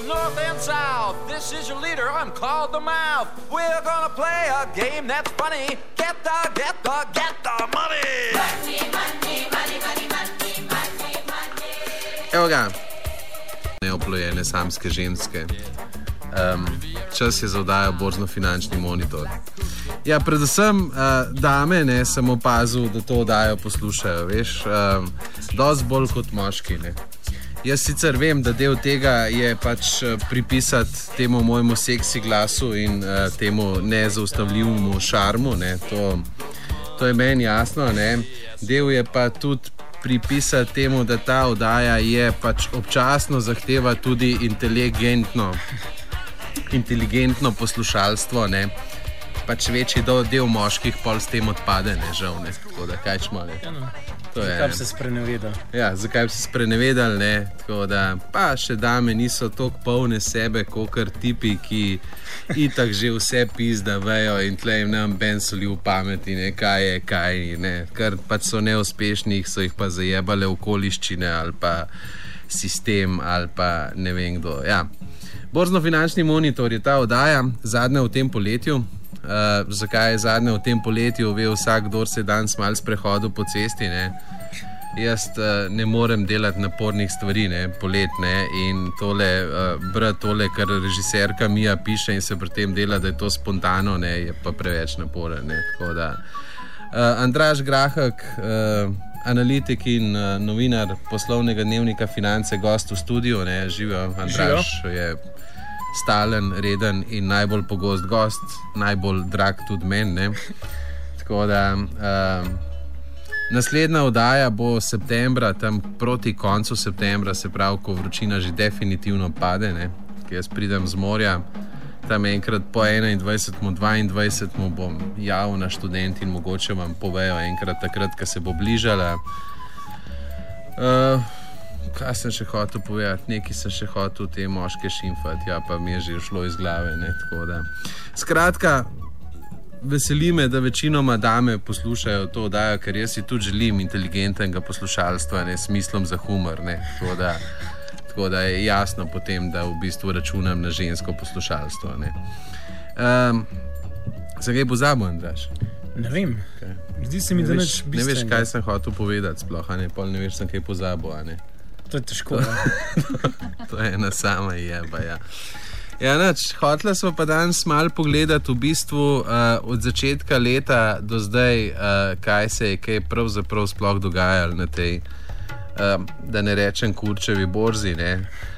north and south. This is your leader, I'm called the Mouth. We're gonna play a game that's funny. Get the money. Evo ga, neoplojene samske ženske. Čas je za oddajo Borzno-finančni monitor. Ja, predvsem dame, ne, sem opazil, da to oddajo poslušajo, veš, dosti bolj kot moški, ne. Jaz sicer vem, da del tega je pač pripisati temu mojemu seksi glasu in temu nezaustavljivemu šarmu, ne, to je meni jasno, ne. Del je pa tudi pripisati temu, da ta oddaja je pač občasno zahteva tudi inteligentno poslušalstvo, ne. Pač večji del moških pol s tem odpade, ne, žal, ne. Tako da, kaj čmo, ne. Zakaj bi se sprenevedali? Ja, zakaj bi se sprenevedali, ne. Tako da, pa še dame niso toliko polne sebe, kakor tipi, ki itak že vse pizda vejo in tle jim nam ben soli v pameti, ne, kaj je, kaj, ne. Ker pač so neuspešni, so jih pa zajebale okoliščine ali pa sistem ali pa ne vem kdo, ja. Borzno-finančni monitor je ta oddaja, zadnja v tem poletju. Zakaj je zadnja v tem poletju, ve vsak, kdor se danes malo sprehodil po cesti, ne. Jaz ne morem delati napornih stvari, ne, polet, ne, in tole, brati tole, kar režiserka Mija piše in se pri tem dela, da je to spontano, ne, je pa preveč naporen, ne, tako da. Andraž Grahek, analitik in novinar poslovnega dnevnika Finance, gost v studiu, ne, živijo, Andraž je stalen, reden in najbolj pogost gost, najbolj drag tudi meni, ne. Tako da, naslednja oddaja bo septembra, tam proti koncu septembra, se pravi, ko vročina že definitivno pade, ne, ki jaz pridem z morja, tam enkrat po 21. 22. bom javna študent in mogoče vam povejo enkrat takrat, ko se bo bližala. Kaj sem še hotel povedati? Nekaj sem še hotel te moške šimfati, ja, pa mi je že šlo iz glave, ne, tako da. Skratka, veseli me, da večinoma dame poslušajo to oddajo, ker jaz si tudi želim inteligentnega poslušalstva, ne, s smislom za humor, ne, tako da je jasno potem, da v bistvu računam na žensko poslušalstvo, ne. Sem kaj pozabil, Andraž? Ne vem. Okay. Zdi se mi, da nič bistvenega. Ne veš, kaj sem hotel povedati sploh, a ne, pol ne veš, sem kaj pozabil, a ne. To je težko, ja. To je ena sama jeba, ja. Ja, nič, hotela smo pa danes malo pogledati v bistvu od začetka leta do zdaj, kaj se je kaj pravzaprav sploh dogajalo na tej, da ne rečem kurčevi borzi, ne.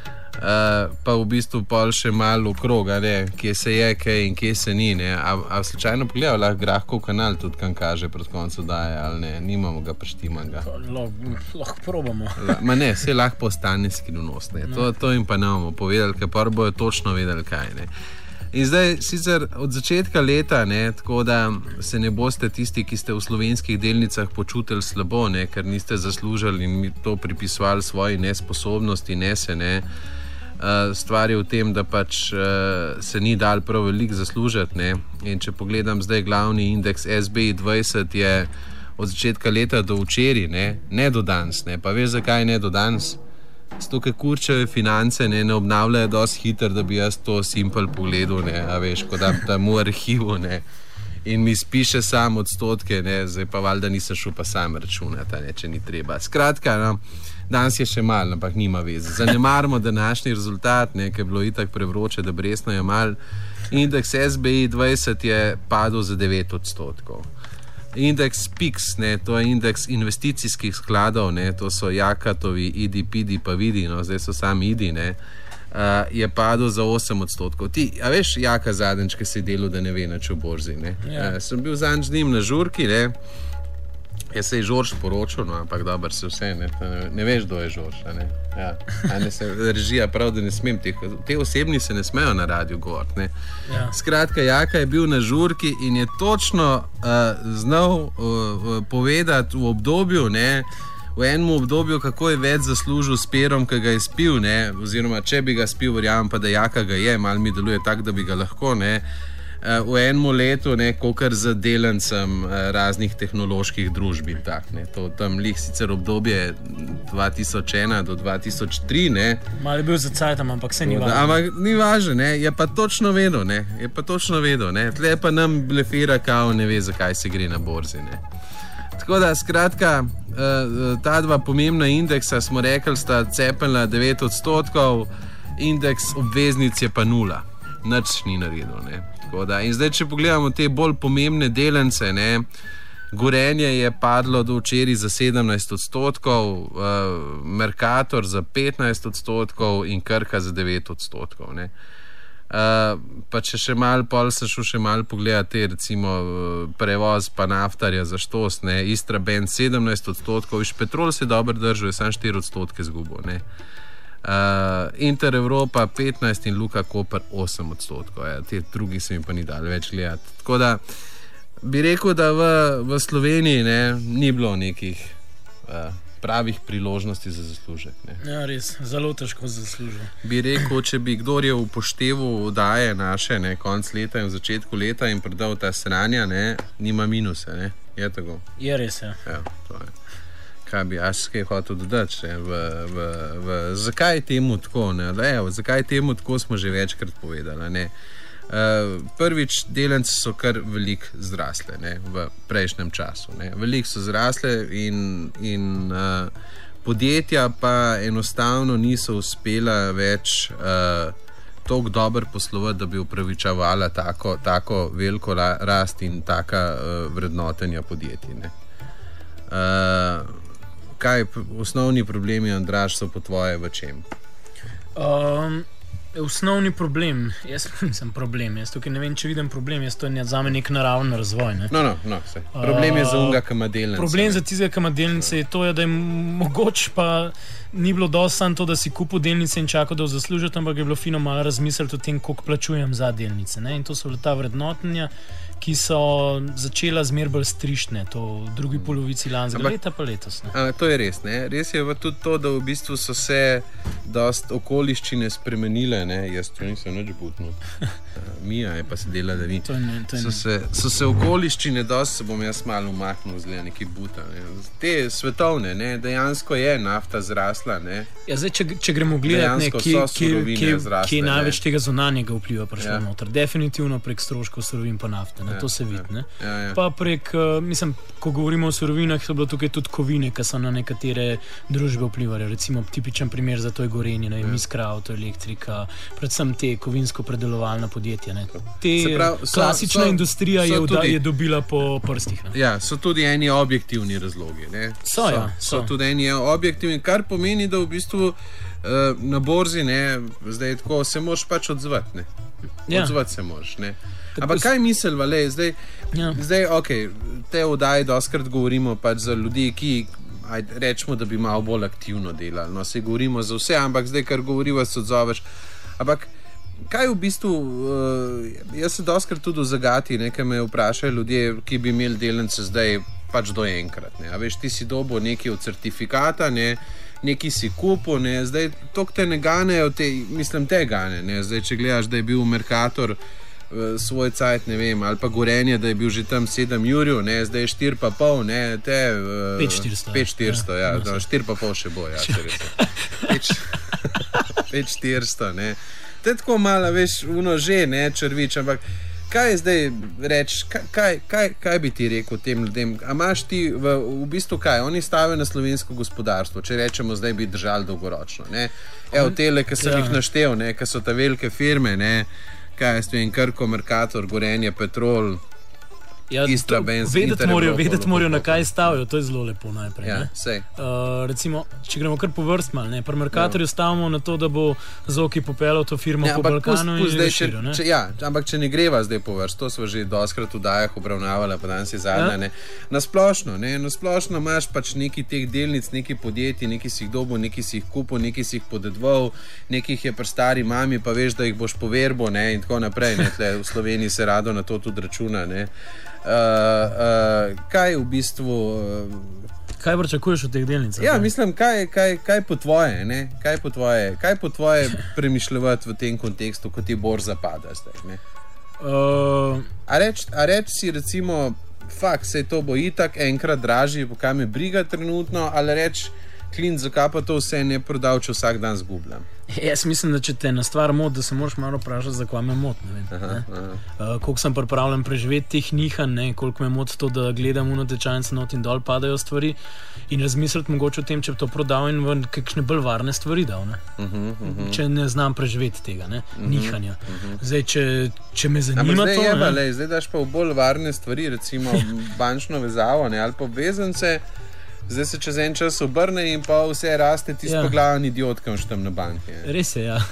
Pa v bistvu pol še malo okrog, ne, kje se je kaj in kje se ni, ne. A slučajno pogledal lahko Grahkov kanal tudi, kam kaže pred koncu daje, ali ne, nimamo ga preštimanega. Lahko probamo. Ma ne, saj lahko postane skrivnost, ne. To jim pa ne bomo povedali, ker prvo bojo točno vedeli, kaj, ne. In zdaj sicer od začetka leta, ne, tako da se ne boste tisti, ki ste v slovenskih delnicah počutili slabo, ne, ker niste zaslužili in mi to pripisovali svoji nesposobnosti, ne. Stvar je v tem, da pač se ni dal prav veliko zaslužiti, ne. In če pogledam zdaj glavni indeks SBI 20 je od začetka leta do včeraj, ne do danes, ne. Pa veš, zakaj ne do danes? Zato, ker kurčeve finance ne obnavljajo dosti hitro, da bi jaz to simple pogledal, ne, a veš, ko dam tam v arhivu, ne, in mi spiše sam odstotke, ne, zdaj pa valjda nisem šel pa sam računati, ne, če ni treba. Skratka, no, danes je še malo, ampak nima veze. Zanemarimo današnji rezultat, ne, ker je bilo itak prevroče, da bresno je mal. Indeks SBI 20 je padel za 9%. Indeks PIX, ne, to je indeks investicijskih skladov, ne, to so Jakatovi, IDI, PIDI, pa vidi, no, zdaj so sami IDI, ne, je padel za 8%. Ti, a veš, Jaka zadnjič, ki si delal, da ne ve nič o borzi, ne. Ja. Sem bil zadnjič z njim na žurki, ne. Jaz se je Žorž poročil, no, ampak dober se vse, ne veš, kdo je Žorž, a ne. Ja, a ne se režija prav, da ne smem te osebni se ne smejo na radiju govoriti, ne. Ja. Skratka, Jaka je bil na žurki in je točno znal povedati v obdobju, ne, v enem obdobju, kako je več zaslužil s perom, ki ga je spil, ne, oziroma če bi ga spil, verjamem pa, da Jaka ga je, malo mi deluje tak, da bi ga lahko, ne. v enem letu, kolikor za delancem raznih tehnoloških družb in tak. To tam lih sicer obdobje 2001 do 2003, ne. Malo je bil za cajtom, ampak se ni važno. Ampak ni važno, ne, je pa točno vedel, ne. Tle pa nam blefira, kao ne ve, zakaj se gre na borzi, ne. Tako da, skratka, ta dva pomembna indeksa smo rekli, sta cepila 9%, indeks obveznic je pa 0, nič ni naredil, ne. Tako da, in zdaj, če pogledamo te bolj pomembne delence, ne, Gorenje je padlo do včeraj za 17%, Mercator za 15% in Krka za 9%, ne. Pa če še malo pol se šel še malo pogledati, recimo prevoz pa naftarja za štos, ne, Istrabenz 17%, iš Petrol se dobro držal, je samo 4% izgubil, ne. Inter Evropa 15% in Luka Koper 8%, ja, te drugi se mi pa ni dali več gledati. Tako da bi rekel, da v Sloveniji, ne, ni bilo nekih pravih priložnosti za zaslužek. Ne. Ja, res, zelo težko zaslužil. Bi rekel, če bi kdor je upošteval oddaje naše, ne, konc leta in v začetku leta in prodal ta sranja, ne, nima minuse, ne, je tako. Je res, ja. Ja, to je. Kaj bi jaz kaj hotel dodati, ne, zakaj temu tako, ne, evo, zakaj temu tako smo že večkrat povedali, ne. Prvič, delence so kar veliko zrasle, ne, v prejšnjem času. Ne. Veliko so zrasle in podjetja pa enostavno niso uspela več toliko dobro poslovati, da bi upravičevala tako veliko rast in taka vrednotenja podjetij. Ne. Kaj osnovni problemi, Andraž, so po tvoje v čem? Osnovni problem, jaz tukaj ne vem, če vidim problem, to je zame nek naravni razvoj. Ne? No, vse. Problem je za unga, ki ima delnice. Problem za tistega, ki ima delnice, je to, da je mogoče pa ni bilo dosti samo to, da si kupil delnice in čakal, da jo zaslužiš, ampak je bilo fino malo razmisliti o tem, koliko plačujem za delnice. Ne? In to so ta vrednotenja, ki so začela zmer bolj strištne, to v drugi polovici lanskega leta pa letos. Ne? To je res. Ne? Res je tudi to, da v bistvu so se dost okoliščine spremenile. Ne? Jaz to nisem nič butnil. Mija je pa se dela, da vi. So se okoliščine dost, se bom jaz malo umaknil zle neki buta. Ne? Te svetovne, ne? Dejansko je nafta zrasla. Ne? Ja, zdaj, če gremo gledati, kje največ tega zunanjega vpliva prišlo noter. Definitivno prek stroškov surovin pa nafte. To se vidi. Pa prek, mislim, ko govorimo o surovinah, so bilo tukaj tudi kovine, ki so na nekatere družbe vplivali. Recimo tipičen primer za to je Gorenje, Iskra Avtoelektrika, predvsem te kovinsko-predelovalna podjetja. Klasična industrija je dobila po prstih. Ne? Ja, so tudi eni objektivni razlogi. Ne? So tudi eni objektivni, kar pomeni, da v bistvu na borzi, ne, zdaj tako se moraš pač odzvati. Ne? Odzvati se moraš. Ne? Ampak kaj misliva, zdaj, ok, te oddaje doskrat govorimo pač za ljudi, ki rečemo, da bi malo bolj aktivno delali. No, se govorimo za vse, ampak zdaj, kar govoriva, se odzoveš. Ampak kaj v bistvu, jaz se doskrat tudi v zagati, nekaj me vprašajo ljudje, ki bi imeli delnice zdaj pač do enkrat. Ne? A veš, ti si dobil nekaj od certifikata, ne? Neki si kupil, ne, zdaj toliko te ne ganejo, te gane, ne, zdaj če gledaš, da je bil Mercator svoj cajt, ne vem, ali pa Gorenje, da je bil že tam 7 jurjev, ne, zdaj je 4,5, ne, 5,400, ja, 4,5 še bo, ja, če res. 5,400, ne. Te tako malo, veš, že, ne, črvič, ampak kaj je zdaj reči, kaj bi ti rekel tem ljudem? A imaš ti v bistvu kaj? Oni stavijo na slovensko gospodarstvo, če rečemo, zdaj bi držali dolgoročno. Ne? Evo, tele, ki sem jih naštel, ne, ki so ta velike firme, ne, kaj jaz vem, Krko, Mercator, Gorenje, Petrol, Istrabenz, Inter Evropa. Vedeti morajo, na kaj stavijo, to je zelo lepo najprej. Ja, recimo, če gremo kar po vrst mal, ne, pri Mercatorju stavimo na to, da bo Zoki popeljal to firmo po Balkanu in širo. Ampak če ne greva zdaj po vrst, to smo že doskrat v dajah obravnavali, pa danes je zadnja. Na splošno imaš pač neki teh delnic, neki podjetij, neki si jih dobil, neki si jih kupil, neki si jih podedval, nekih je pri stari mami, pa veš, da jih boš poverbo, ne, in tako naprej. Ne, tle, v Sloveniji se rado na to tudi računa. Ne. Kaj v bistvu kaj pričakuješ od teh delnic? Ja, mislim, kaj po tvoje, ne? Kaj po tvoje premišljati v tem kontekstu, ko ti borza pada zdaj, ne? A reč si recimo, sej to bo itak enkrat dražji, po kam je briga trenutno, ali reč, klin, zakaj pa to vse ne prodal, če vsak dan zgubljam? Jaz mislim, da če te na stvar moti, da se moraš malo vprašati, zakaj me moti. Koliko sem pripravljen preživeti teh nihanj, koliko me moti to, da gledam tečajnice not in dol padajo stvari in razmisliti mogoče o tem, če bi to prodal in v kakšne bolj varne stvari dal. Če ne znam preživeti tega, nihanja. Zdaj, če me zanima to... Zdaj daš pa v bolj varne stvari, recimo bančno vezavo ali pa obvezance. Zdaj se čez en čas obrne in pa vse raste tisto poglavan idiotkam štem na banki. Res je, ja.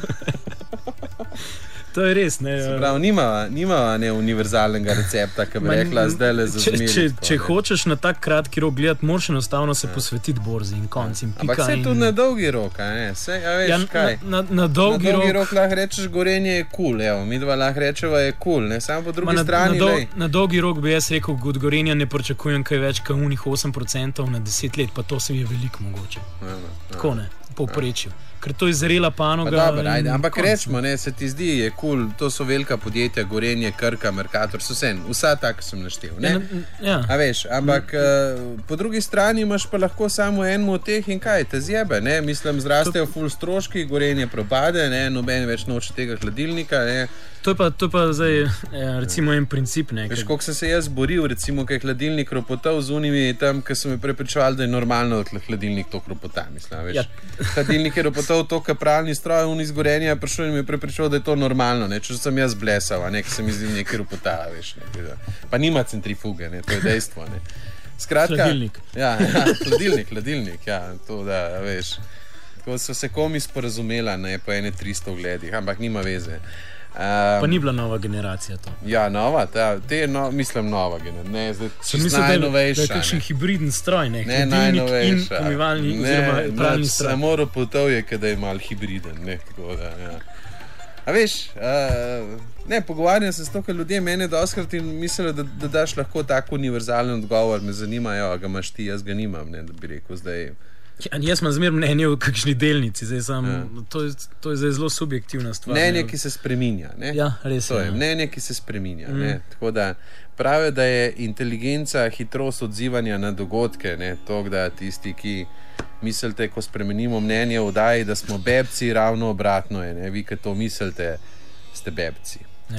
To je res, ne. Prav, nima univerzalnega recepta, ki bi rekla zdaj le za zmeri. Če hočeš na tak kratki rok gledati, moraš enostavno se posvetiti borzi in konc in pika. Ampak se tudi na dolgi rok, veš kaj? Na dolgi rok lahko rečeš, Gorenje je cool, mi dva lahko rečeva je cool, samo po drugi strani. Na dolgi rok bi jaz rekel, od Gorenja ne pričakujem kaj več, kot unih 8% na 10 let, pa to se je veliko mogoče. Tako ne, povprečju. Ker to je zrela panoga. Ampak rečemo, se ti zdi, je cool, to so velika podjetja, Gorenje, Krka, Mercator, vsa tako sem naštel. A veš, ampak po drugi strani imaš pa lahko samo enemu od teh in kaj, te zjebe, mislim, zrastejo ful stroški, Gorenje propade, noben več noče tega hladilnika, To je pa zdaj, recimo, en princip. Veš, koliko sem se jaz boril, recimo, kaj hladilnik ropotal z unimi tam, ki so me prepričevali, da je normalno, da hladilnik to ropota, mislim, veš. Hladilnik je ropotal to, kar pralni stroj, un iz Gorenja prišel in me prepričeval, da je to normalno, če sem jaz blesal, ker se mi zdi nekaj ropota, veš. Pa nima centrifuge, to je dejstvo, Skratka, hladilnik. Hladilnik, to da, veš. Tako so se komi sporazumela, po ene 300 gledih, ampak nima veze. Pa ni bila nova generacija to. Ja, nova, mislim nova generacija. Mislim, da je kakšen hibriden stroj, ne najnovejša. In pomivalni oziroma pralni stroj. Samo ropotov je, kada je mal hibriden, tako da, A veš, pogovarjam se s to, ker ljudje mene doskrat in mislijo, da daš lahko tako univerzalen odgovor, me zanimajo, a ga imaš ti, jaz ga nimam, da bi rekel zdaj... Jaz imam zmer mnenje v kakšni delnici, to je zelo subjektivna stvar. Mnenje, ki se spreminja. Ja, res je. Mnenje, ki se spreminja. Tako da pravijo, da je inteligenca hitrost odzivanja na dogodke, to, da tisti, ki mislite, ko spremenimo mnenje v oddaji, da smo bebci, ravno obratno je. Vi, ki to mislite, ste bebci.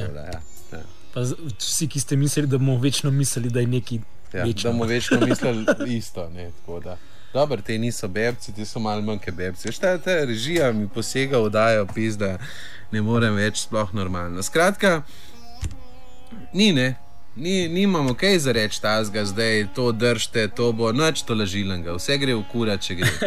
Pa vsi, ki ste mislili, da bomo večno mislili, da je neki večno. Da bomo večno mislili isto, tako da. Dobro, te niso bebci, ti so malo manjke bebci. Šta ta režija mi posega v dajo pis, da ne morem več sploh normalno. Skratka, nimamo kaj za reči tazga zdaj, to držite, to bo nič to lažilenga, vse gre v kura, če gre.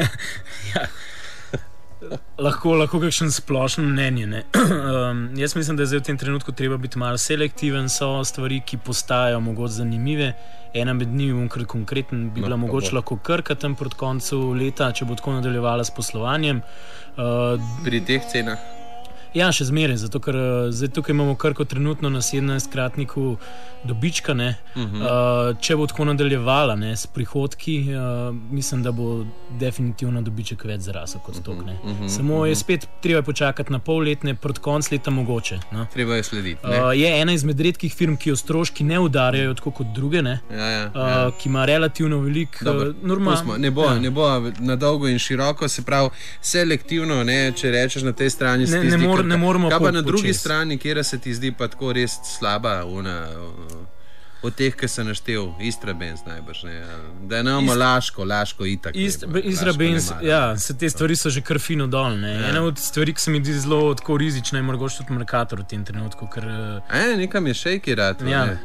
Lahko kakšen splošen mnenje. Jaz mislim, da je zdaj v tem trenutku treba biti malo selektiven, so stvari, ki postajajo mogoče zanimive. Ena med njimi, konkreten, bi bila mogoče lahko Krka tam proti koncu leta, če bo tako nadaljevala s poslovanjem. Pri teh cenah? Ja, še zmeraj, zato ker zdaj tukaj imamo Krko trenutno na 17-kratniku dobička, če bo tako nadaljevala s prihodki, mislim, da bo definitivno dobiček več zarasel kot tok. Samo je spet treba počakati na polletne, proti konc leta mogoče. Treba je slediti. Je ena izmed redkih firm, ki jo stroški ne udarjajo tako kot druge, ki ima relativno veliko normalno. Ne bo na dolgo in široko, se pravi selektivno, če rečeš na tej strani ne moremo kaj pa na drugi strani, kjer se ti zdi pa tako res slaba od teh, ki se naštel, Istrabenz najbrž, da je namo Laško itak. Istrabenz, se te stvari so že kar fino dol, Ena od stvari, ki se mi zdi zelo tako rizična, je mogoče tudi Mercator v tem trenutku, ker... nekam je šejki rad.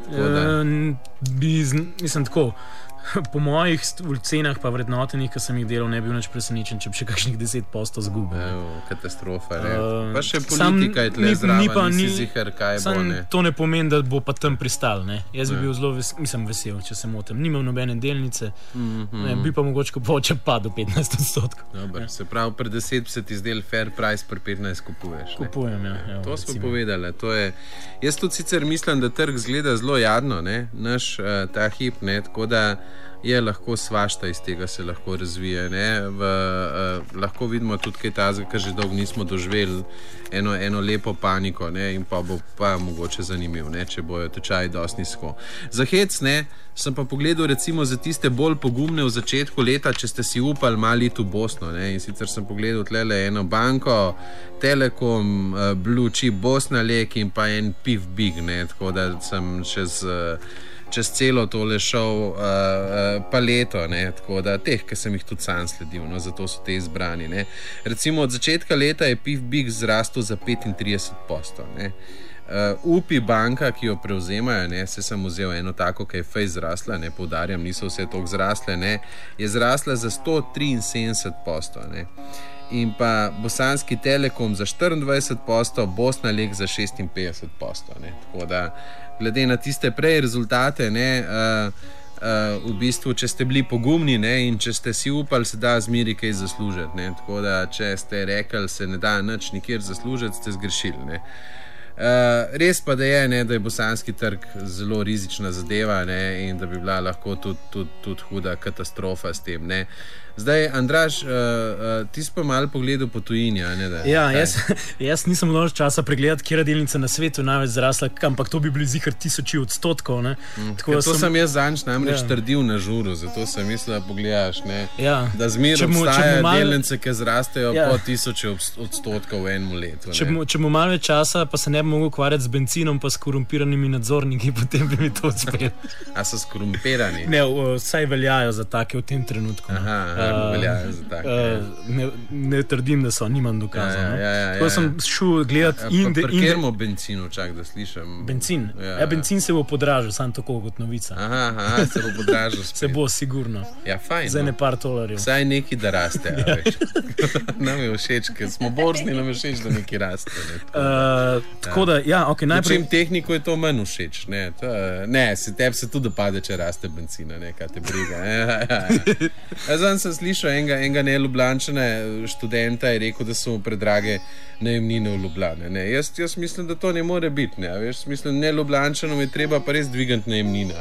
Mislim tako, po mojih cenah pa vrednotenih, ki sem jih delal, ne bi bil nič presenečen, če bi še kakšnih 10% zgubil. Katastrofa, Pa še politika je tle zraven, nisi ziher, kaj bo, To ne pomeni, da bo pa tam pristal, Jaz bi bil zelo vesel, če se motim. Nimam nobene delnice, bi pa mogoče kupoval, pa do 15%. Dobar, se pravi, pri 10 se ti zdel fair price, pri 15 kupuješ. Kupujem, To smo povedali. Jaz tudi sicer mislim, da trg zgleda zelo jadno, naš ta hip, tako da je lahko svašta iz tega se lahko razvije. Lahko vidimo tudi kaj tazga, kar že dolgo nismo doživeli, eno lepo paniko, ne? In pa bo pa mogoče zanimiv, ne? Če bojo tečaji dosti nizko. Za hec, ne? Sem pa pogledal recimo za tiste bolj pogumne v začetku leta, če ste si upali malo iti v Bosno, ne? In sicer sem pogledal tlele eno banko, Telekom, Blue Chip, Bosna Lek in pa en Pif Big, ne? Tako da sem čez celo tole šel paleto, ne? Tako da teh, ki sem jih tudi sam sledil, no? Zato so te izbrani, ne? Recimo od začetka leta je Pif Big zrastel za 35%, ne? Upi banka, ki jo prevzemajo, ne, se sem vzel eno tako, ki je fej zrasla, ne, poudarjam, niso vse toliko zrasle, ne, je zrasla za 173%, ne. In pa Bosanski Telekom za 24%, Bosna Lek za 56%, ne. Tako da, glede na tiste prej rezultate, ne, v bistvu, če ste bili pogumni, ne, in če ste si upali, se da zmeri kaj zaslužiti, ne. Tako da, če ste rekli, se ne da nič nikjer zaslužiti, ste zgrešili, ne. Res pa da je bosanski trg zelo rizična zadeva, ne, in da bi bila lahko tudi huda katastrofa s tem. Ne. Zdaj, Andraž, ti si pa malo pogledal po tujini. Ja, jaz nisem imel časa pregledati, kje delnice na svetu največ zrasla, ampak to bi bili zihar 1000%. To sem jaz zanj namreč trdil na žuru, zato sem mislil, da pogledaš, da zmeraj obstajajo delnice, ki zrastejo po 1000% v enem letu. Če mu malo več časa, pa se ne bi mogel ukvarjati z benzinom, pa s korumpiranimi nadzorniki, potem bi mi to uspelo. A so skorumpirani? Ne, vsaj veljajo za take v tem trenutku. Veljajo za take. Ne trdim, da so, nimam dokazov. Tako sem šel gledati Pri katerem benzinu, čak da slišam? Benzin? Benzin se bo podražil, sam tako kot novica. Aha, se bo podražil spet. Se bo, sigurno. Ja, fajn. Za ene par $. Vsaj neki, da raste, veš. Nam je všeč, ker smo borzni, nam je všeč, da neki raste. Tako da, ja, ok, najprej... Čim tehniko je to manj všeč, ne. Tebi se tudi dopade, če raste benzina, ne, kaj te briga. Zdaj sem slišal enega neljubljančana študenta, je rekel, da so predrage najemnine v Ljubljane. Ne. Jaz mislim, da to ne more biti. Ne. Veš, mislim, neljubljančanom je treba pa res dvigati najemnine.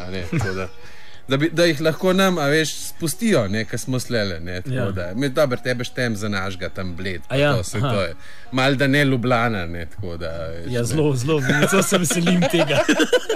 Da jih lahko nam, spustijo, kar smo slele. Dobro, tebe štem za našega tam Bled. To je. Mal da ne Ljubljana. Ja, zelo, zelo se veselim tega.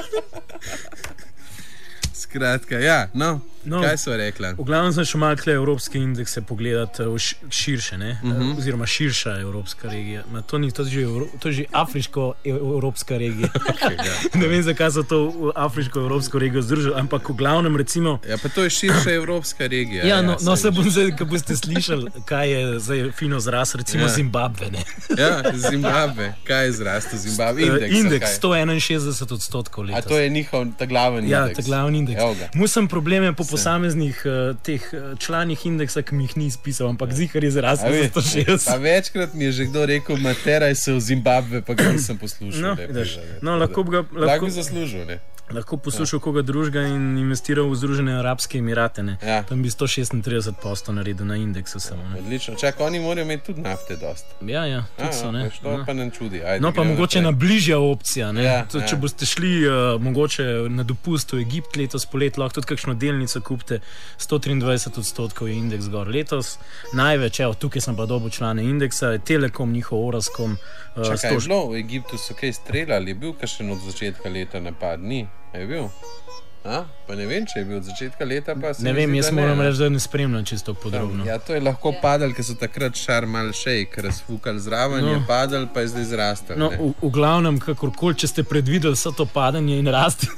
Skratka, ja, no, kaj so rekla? V glavnem sem še malo tle evropske indekse pogledati širše, ne? Oziroma širša evropska regija. To je že afriško-evropska regija. Ne vem, zakaj so to afriško-evropsko regijo združili, ampak v glavnem recimo... Ja, pa to je širša evropska regija. Ja, no se bom zdaj, ko boste slišali, kaj je zdaj fino zrast, recimo Zimbabve, ne? Ja, Zimbabve. Kaj je zrast v Zimbabve? Indeks 161% letos. A to je njihov, ta glaven indeks? Ja, ta glaven indeks. Musem probleme po posameznih teh članih indeksa, ki mi jih ni izpisal, ampak zihar je zrasel za 160. A večkrat mi je že kdo rekel, materaj se v Zimbabve, pa ga nisem poslušal. Lahko zaslužil, ne? Lahko poslušal koga drugega in investiral v Združene arabske emirate. Tam bi 136% naredil na indeksu samo. Odlično. Čak, oni morajo imeti tudi nafte dost. Ja, tudi so, ne. To pa nam čudi. No, pa mogoče na bližja opcija, ne. Če boste šli mogoče na dopust v Egipt letos polet, lahko tudi kakšno delnico kupite, 123% je indeks gor. Letos največ, tukaj sem pa dobil člane indeksa, Telekom, njihov Oraskom. Čakaj, je bilo v Egiptu so kaj streljali, je bil kakšen od začetka leta napad? Ni? Je bil? Pa ne vem, če je bil od začetka leta, pa se ne vem, jaz moram reči, da ne spremljam čisto podrobno. Ja, to je lahko padal, ker so takrat Sharm el-Sheikh razfukali zraven, je padal, pa je zdaj zrastel. No, v glavnem, kakorkoli, če ste predvideli vse to padanje in rasti,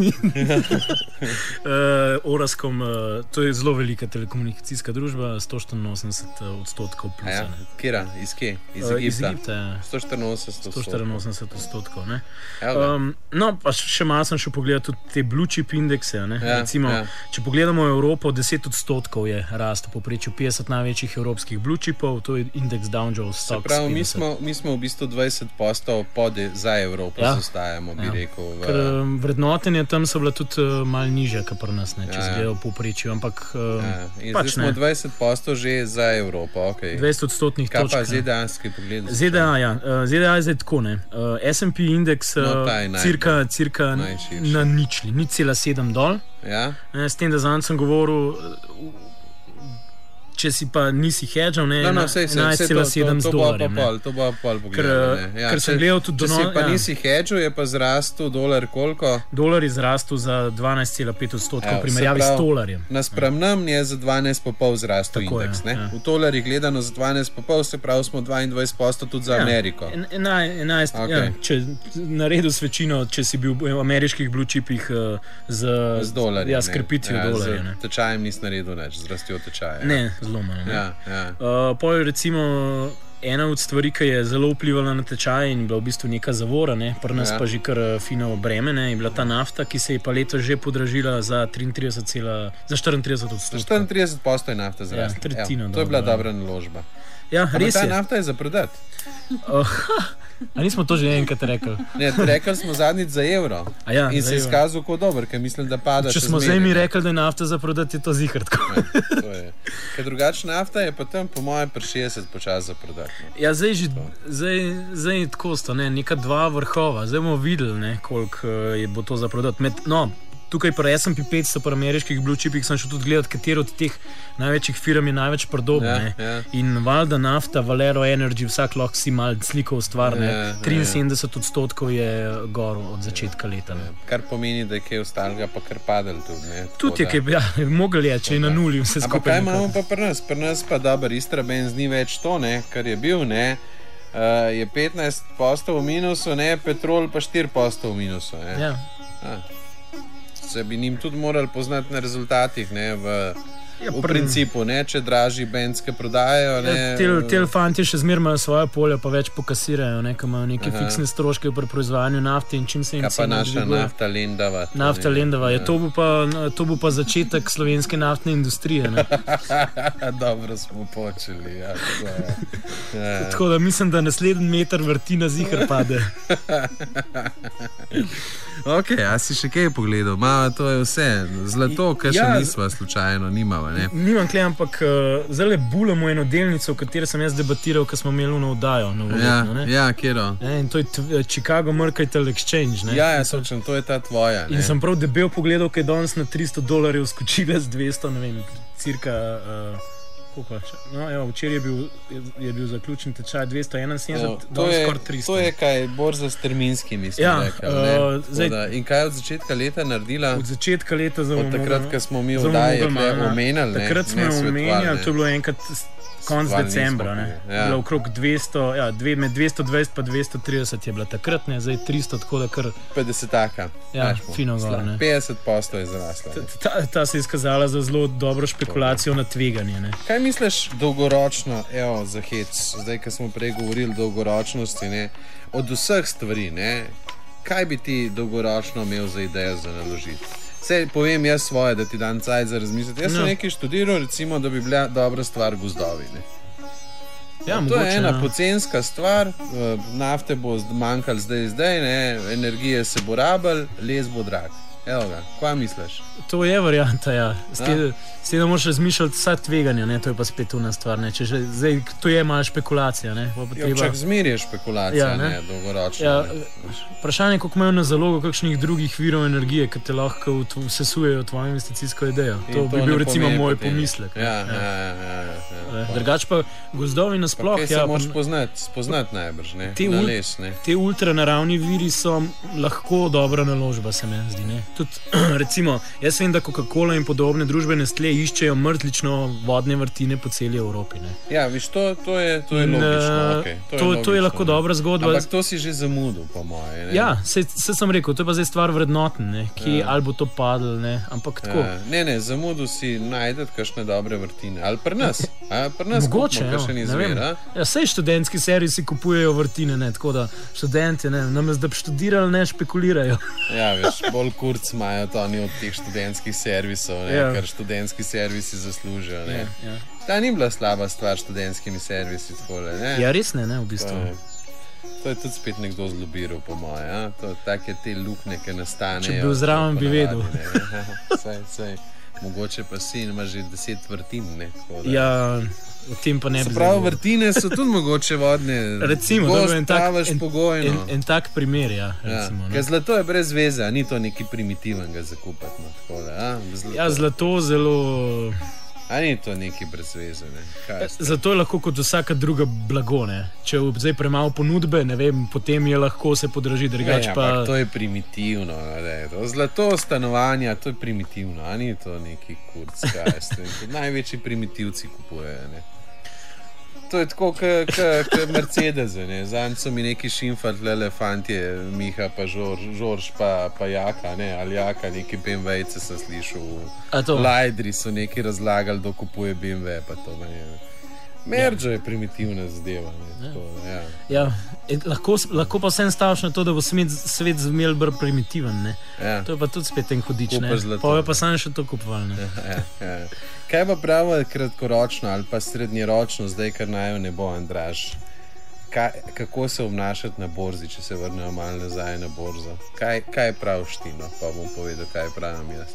Oraskom, to je zelo velika telekomunikacijska družba, 184% plusa. Kjera? Iz kje? Iz Egipta? 184%, ne? No, pa še malo sem šel pogledati tudi te blue chip indekse. Recimo, če pogledamo Evropo, 10% je rast v povprečju 50 največjih evropskih blue chipov, to je indeks Dow Jones Stocks. Se pravi, mi smo v bistvu 20% za Evropo zastajamo, bi rekel. Ker vrednotenja tam so bila tudi malo nižja, kot pri nas, če se gleda v povprečju, ampak pač ne. Zdaj smo 20% že za Evropo, ok. 20% točk. Kaj pa ZDA-ski pogled? ZDA je zdaj tako, ne. S&P indeks cirka na ničli, 0,7 dol. Ja. S tem, da zanj sem govoril, če si pa nisi hedžal, 11,7 dolarjev. To bo pol pogledal. Ker sem gledal tudi donos. Če si pa nisi hedžal, je pa zrastel dolar koliko? Dolar je zrastel za 12,5% v primerjavi s tolarjem. Naspram nam je za 12,5% zrastel indeks. V tolarjih gledano za 12,5%, se pravi smo 22% tudi za Ameriko. 11, okay. Če naredil s večino, če si bil v ameriških blue chipih z dolarjem. Ja, s krepitvijo dolarja. Z tečajem nisi naredil nič, z rastjo tečaja. Ne. Pol recimo ena od stvari, ki je zelo vplivala na tečaj in bila v bistvu neka zavora, pri nas pa že kar fino breme, je bila ta nafta, ki se je pa letos že podražila za 34%. 34% je nafta zrasla. Tretjino. To je bila dobra naložba. Ja, res je. Ta nafta je za prodati. A nismo to že enkrat rekli? Ne, rekli smo zadnjič za evro. In se je izkazal kot dober, ker mislim, da pada. Če smo zdaj mi rekli, da je nafta za prodati, je to zihrtko. Ker drugače nafta je pa tam po moje pri 60 počas za prodati. Ja, zdaj tako sta, neka dva vrhova. Zdaj bomo videli, koliko bo to za prodati. Tukaj pa S&P 500 po ameriških blue chipih sem šel tudi gledati, katero od teh največjih firm je največ prodobno. In valjda nafta, Valero Energy, vsak lahko si mal sliko ustvari. 73% je gor od začetka leta. Kar pomeni, da je kaj ostalega pa kar padel tudi. Tudi je kaj, mogel je, če je na nuli vse skupaj. Ampak kaj imamo pa pri nas? Pri nas pa dober Istrabenz ni več to, kar je bil, je 15% v minusu, petrol pa 4% v minusu. Se bi njim tudi morali poznati na rezultatih, v principu, če dražji benzke prodajajo. Te fanti še zmeraj imajo svoje polje, pa več pokasirajo, ker imajo neke fiksne stroške pri proizvajanju nafte in čim se jim cena dviguje. Pa naša nafta Lendava. Nafta Lendava, to bo pa začetek slovenske naftne industrije. Dobro smo počeli, Tako da mislim, da naslednji meter vrtina zihr pade. Ok, a si še kaj pogledal? To je vse. Zlato, kar še nisva slučajno nimava. Nimam klej, ampak zdaj bulamo eno delnico, o kateri sem jaz debatiral, ko smo imeli na oddajo. Kjero? In to je Chicago Mercantile Exchange. Točno, to je ta tvoja. In sem prav debel pogledal, kaj je danes na $300 skočila z 200, cirka... včeraj je bil zaključen tečaj 271, danes skoraj 300. To je kaj borza s terminskimi, in kaj je od začetka leta naredila? Od začetka leta od takrat, ko smo mi oddaje omenjali. Takrat smo jo omenjali, to je bilo enkrat konc decembra. Bilo okrog 200, med 220 pa 230 je bila takrat, zdaj 300, tako da kar 50-taka. Fino gor. 50% je zrasla. Ta se je izkazala za zelo dobro špekulacijo na tveganje. Kaj misliš dolgoročno, za hec, zdaj, ko smo prej govorili dolgoročnosti, od vseh stvari, kaj bi ti dolgoročno imel za idejo za naložiti? Sej povem jaz svoje, da ti dan cajt za razmisliti. Jaz sem nekaj študiral, recimo, da bi bila dobra stvar gozdovi. To je ena pocenska stvar, nafte bo manjkalo zdaj, energije se bo rabljalo, les bo drag. Evo ga, kaj misliš? To je varianta, S tem, da moraš razmišljati vsa tveganja, to je pa spet una stvar. Zdaj, to je malo špekulacija. Čak zmeri je špekulacija, dolgoročno. Vprašanje je, koliko imajo na zalogo kakšnih drugih virov energije, ki te lahko vsesujejo tvojo investicijsko idejo. To bi bil recimo moj pomislek. Drugač pa gozdovi nasploh. Se moraš spoznati najbrž, na les. Te ultranaravni viri so lahko dobra naložba, se mi zdi. Tudi, recimo, jaz vem, da Coca-Cola in podobne družbe Nestlé iščejo mrtlično vodne vrtine po celi Evropi. Viš, to je logično. To je lahko dobra zgodba. Ampak to si že zamudil, po moje. Se sem rekel, to je pa zdaj stvar vrednoten, ali bo to padlo, ampak tako. Zamudil si najdete kakšne dobre vrtine. Ali pri nas? Mogoče, sej študentski servisi kupujejo vrtine, tako da študenti, namesto da bi študirali, ne špekulirajo. Veš, bolj kurc imajo to oni od teh študentskih servisov, ker študentski servisi zaslužijo. Ta ni bila slaba stvar s študentskimi servisi. Res ne, v bistvu. To je tudi spet nekdo zlobiral, po moje. To je take te lukne, ki nastanejo. Če bi bil zraven, bi vedel. Mogoče pa si imaš že 10 vrtin, ne? Ja, v tem pa ne bi. Prav, vrtine so tudi mogoče vodne. Recimo, da je en tak primer, ja. Recimo, ja. Zlato je brez veze, ni to neki primitivnega zakupati. Ja, zlato zelo... A ni to neki brez veze, ne? Zato je lahko kot vsaka druga blago, ne? Če zdaj premalo ponudbe, ne vem, potem je lahko se podraži, drugač pa... Ja, to je primitivno, ne? Zlato stanovanja, to je primitivno, a ni to neki kurc, kaj ste. Največji primitivci kupujejo, ne? To je tako, kot Mercedes, ne? Zanj so mi neki šimfat, fantje, Miha pa Žorž pa Jaka, ne? Ali Jaka, neki BMW-jce sem slišal. Lajdri so neki razlagali, da kupuje BMW, pa to ne. Merđo je primitivna zadeva, ne? Tako, ja. Ja, lahko pa vsem staviš na to, da bo svet zmel bolj primitiven, ne? Ja. To je pa tudi spet en hudič, ne? Pa je pa sam še to kupoval, ne? Ja. Kaj pa pravo kratkoročno ali pa srednjeročno, zdaj kar ne bo, Andraž? Kako se obnašati na borzi, če se vrnemo malo nazaj na borzo? Kaj praviš ti, no? Pa bom povedal, kaj pravim jaz.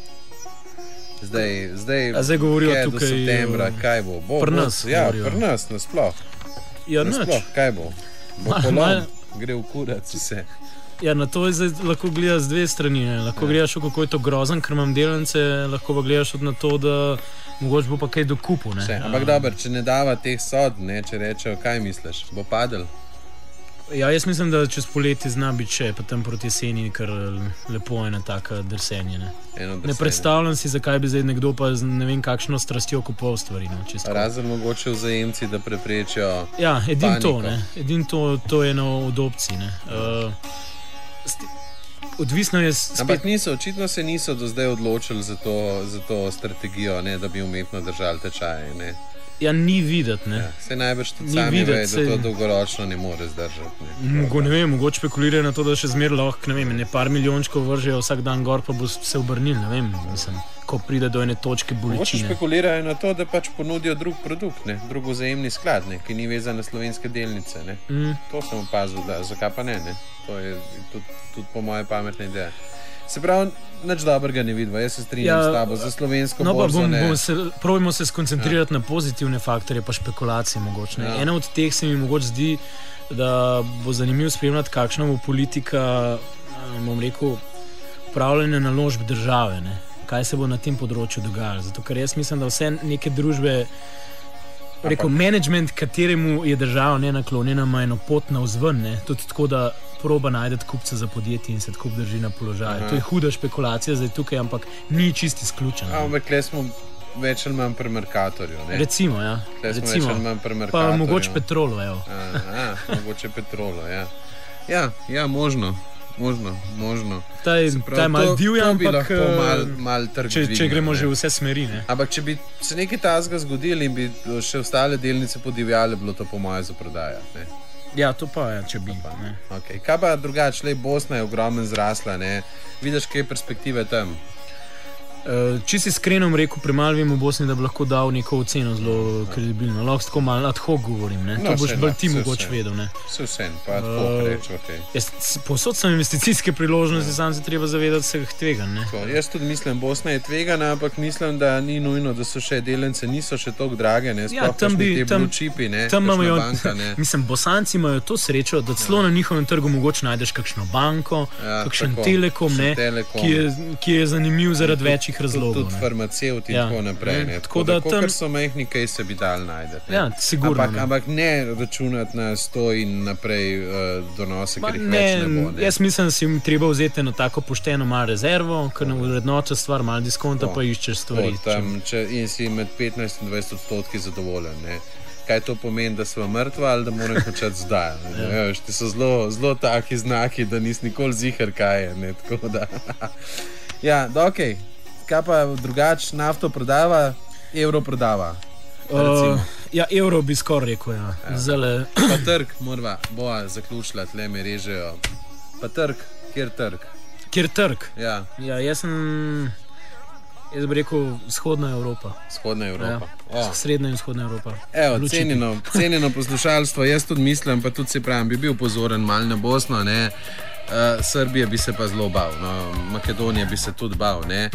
Zdaj govorijo tukaj... do septembra, kaj bo? Pri nas ja, pri nas, nasploh. Ja, nasploh, kaj bo? Bo polom, gre v kurac vse. Ja, na to je zdaj lahko gledaš z dve strani. Lahko gledaš, kako je to grozen, ker imam delence, lahko pa gledaš na to, da mogoče bo pa kaj dokupil. Ampak dobro, če ne dava teh sod, ne, če rečejo, kaj misliš, bo padel? Ja, jaz mislim, da čez poletje zna biti še, pa tam proti jeseni, ker lepo je na taka drsenje. Ne predstavljam si, zakaj bi zdaj nekdo pa z ne vem kakšno strastjo kupoval stvari. Razen mogoče vzajemci, da preprečijo ja, edin paniko. To je ena od opcij. Odvisno je spet... Ampak očitno se niso do zdaj odločili za to strategijo, ne, da bi umetno držali tečaje. Ne. Ja, ni videti. Ja, se najbrž tudi sami vejo, da to dolgoročno ne more zdržati. Mogoče špekulirajo na to, da še zmeraj lahko, par milijončkov vržejo vsak dan gor, pa bo se obrnil, ne vem, mislim, ko pride do ene točke bolečine. Mogoče špekulirajo na to, da pač ponudijo drug produkt, drug vzajemni sklad, ki ni vezan na slovenske delnice. To sem opazil, zakaj pa ne. To je tudi po moje pametna ideja. Se pravi, nič dobrega ne vidva, jaz se strinjam s tabo, za slovensko borzo ne. Probajmo se skoncentrirati na pozitivne faktorje, pa špekulacije mogoče. Ena od teh se mi mogoče zdi, da bo zanimivo spremljati, kakšna bo politika, bom rekel, upravljanja naložb države, kaj se bo na tem področju dogajalo. Zato, ker jaz mislim, da vse neke družbe, management, kateremu je država nenaklonjena, ima eno pot navzven, tudi tako, da proba najdeti kupce za podjetje in se tako drži na položaju. To je huda špekulacija zdaj tukaj, ampak ni čisto izključeno. Ampak le smo več ali manj pri Mercatorju. Recimo, ja. Več ali manj pri Mercatorju. Pa mogoče Petrolu, evo. Mogoče Petrolu, ja. Ja, možno. Ta je malo divja, ampak mal če gremo že v vse smeri. Ampak če bi se nekaj tazga zgodil in bi še ostale delnice podivjale, bilo to po moje za prodajati. Ja, to pa je, če bi. Okay. Kaj pa drugače, Bosna je ogromno zrasla, vidiš, kaj je perspektive tam? Če si iskreno rekel, premalo vem v Bosni, da bi lahko dal neko oceno zelo kredibilno. Lahko tako malo ad hoc govorim, to boš bolj ti mogoče vedel. Vse, pa ad hoc reč, ok. Povsod so investicijske priložnosti, sam se treba zavedati vseh tveganj. Jaz tudi mislim, Bosna je tvegana, ampak mislim, da ni nujno, da so še delence, niso še toliko drage, sploh kakšni te blue chipi, kakšna banka. Mislim, Bosanci imajo to srečo, da celo na njihovem trgu mogoče najdeš kakšno banko, kakšen telekom, ki je zanimiv zaradi večjih razlogov. Tudi farmacevti in tako naprej. Tako da kar so majhni, kaj se bi dal najdeti. Ja, sigurno. Ampak ne računati na 100 in naprej donose, ker jih več ne bo. Jaz mislim, da si jim treba vzeti eno tako pošteno malo rezervo, ker vrednoča stvar, malo diskonta, pa iščeš stvari. In si med 15 in 20% zadovoljen. Kaj to pomeni, da smo mrtva ali da moram končati zdaj? Ti so zelo taki znaki, da nisi nikoli ziher kaj je. Tako da... Ja, okej. Kaj pa drugače, nafto prodava, evro prodava? Ja, evro bi skoraj rekel, ja. Pa trg, morava, boa zaključila, tle me režejo. Pa trg, kjer trg? Kjer trg? Ja. Ja, jaz sem... Jaz bi rekel vzhodna Evropa. Ja. Srednja in vzhodna Evropa. Evo, cenjeno poslušalstvo, jaz tudi mislim, pa tudi se pravim, bi bil pozoren malo na Bosno, ne. Srbija bi se pa zelo bal, no. Makedonija bi se tudi bal, ne.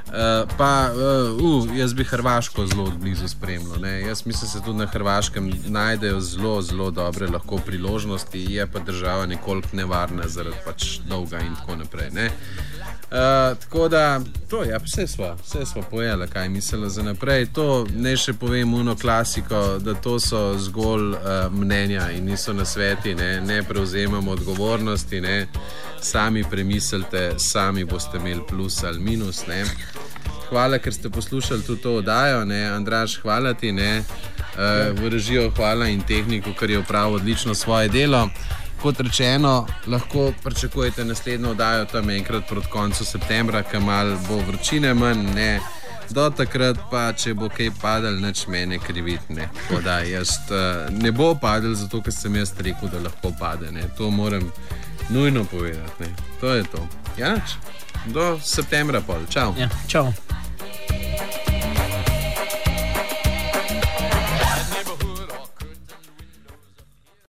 Jaz bi Hrvaško zelo odblizu spremljal, ne. Jaz mislim, se tudi na Hrvaškem najdejo zelo, zelo dobre lahko priložnosti, je pa država nekoliko nevarna zaradi pač dolga in tako naprej, ne. Tako da, to je, vse sva pojela, kaj mislila za naprej. To ne še povem uno klasiko, da to so zgolj mnenja in niso nasveti, ne prevzemamo odgovornosti, ne. Sami premislite, sami boste imeli plus ali minus, ne. Hvala, ker ste poslušali tudi to oddajo, ne. Andraž, hvala ti, ne. V režijo hvala in tehniku, ker je opravil odlično svoje delo. Kot rečeno, lahko pričakujete naslednjo oddajo tam enkrat proti koncu septembra, ker malo bo vročine manj, ne. Do takrat pa, če bo kaj padal, nič mene kriviti, ne. Tako da jaz ne bo padal, zato ker sem jaz rekel, da lahko pade, ne. To moram nujno povedati, ne. To je to. Ja, do septembra pol. Čau. Ja, čau.